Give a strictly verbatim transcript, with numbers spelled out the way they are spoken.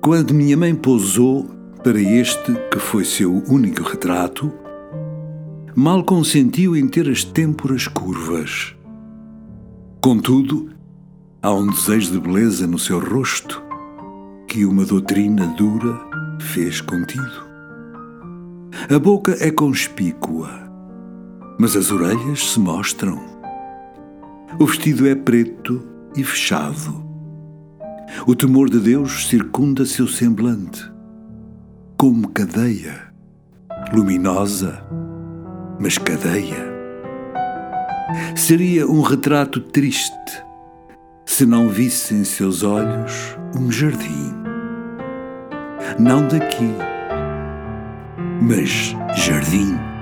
Quando minha mãe pousou para este que foi seu único retrato, mal consentiu em ter as têmporas curvas. Contudo, há um desejo de beleza no seu rosto que uma doutrina dura fez contido. A boca é conspícua, mas as orelhas se mostram. O vestido é preto e fechado. O temor de Deus circunda seu semblante, como cadeia, luminosa, mas cadeia. Seria um retrato triste se não visse em seus olhos um jardim. Não daqui, mas jardim.